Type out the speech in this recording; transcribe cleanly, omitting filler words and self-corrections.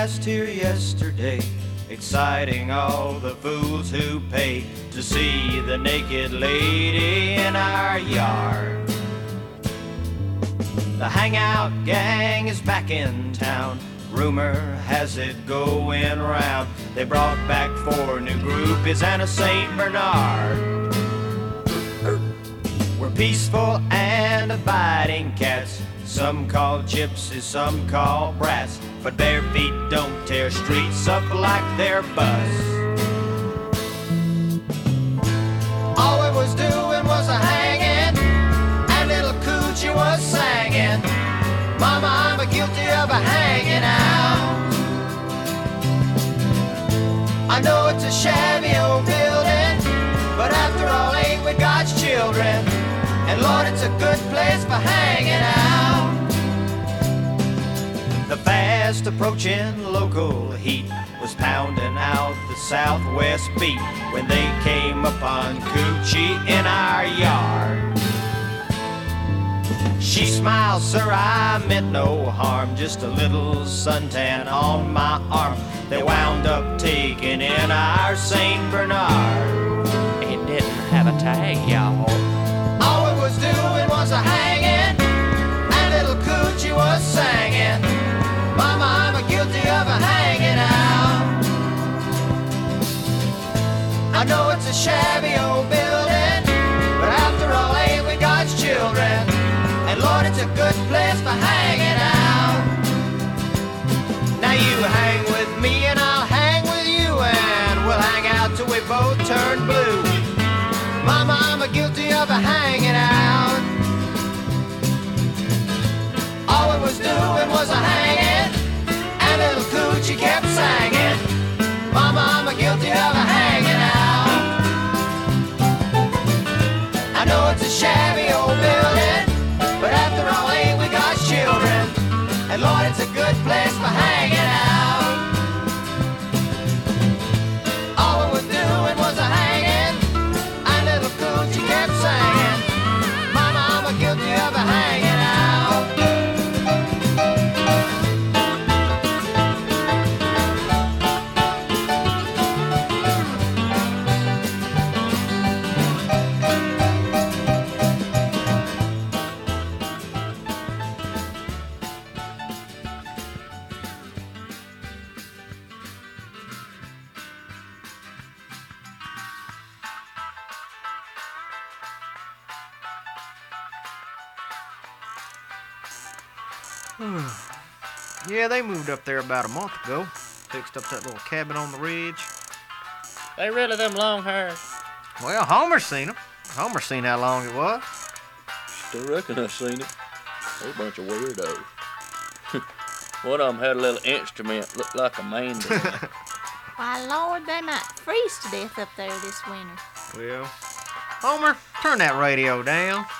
passed here yesterday, exciting all the fools who pay to see the naked lady in our yard. The hangout gang is back in town. Rumor has it going round. They brought back 4 new groupies and a Saint Bernard. We're peaceful and abiding cats. Some call gypsies, some call brats. But bare feet don't tear streets up like their bus. All we was doing was a hanging, and little Coochie was singing, Mama, I'm guilty of a hanging out. I know it's a shabby old building, but after all ain't we God's children? And Lord, it's a good place for hanging out. The fast approaching local heat was pounding out the southwest beat when they came upon Coochie in our yard. She smiled, sir, I meant no harm, just a little suntan on my arm. They wound up taking in our Saint Bernard. It didn't have a tag, y'all. All it was doing was a hanging, and little Coochie was singing, Mama, I'm guilty of a hanging out. I know it's a shabby old building, but after all ain't we God's children? And Lord, it's a good place for hanging out. Now you hang with me and I'll hang with you, and we'll hang out till we both turn blue. Mama, I'm guilty of a hanging out. All we was doing was a hanging, and little Coochie kept singing, Mama, I'm guilty of a hanging out. I know it's a shabby old building, but after all ain't we God's children? And Lord, it's a good place for hanging out. All we was doing was a hanging, and little Coochie kept singing, Mama, I'm guilty of a hanging out. Yeah, they moved up there about a month ago. Fixed up that little cabin on the ridge. They really them long hairs? Well, Homer's seen them. Homer's seen how long it was. Still reckon I've seen it. They're a bunch of weirdos. One of them had a little instrument, looked like a mandolin. Why, Lord, they might freeze to death up there this winter. Well, Homer, turn that radio down.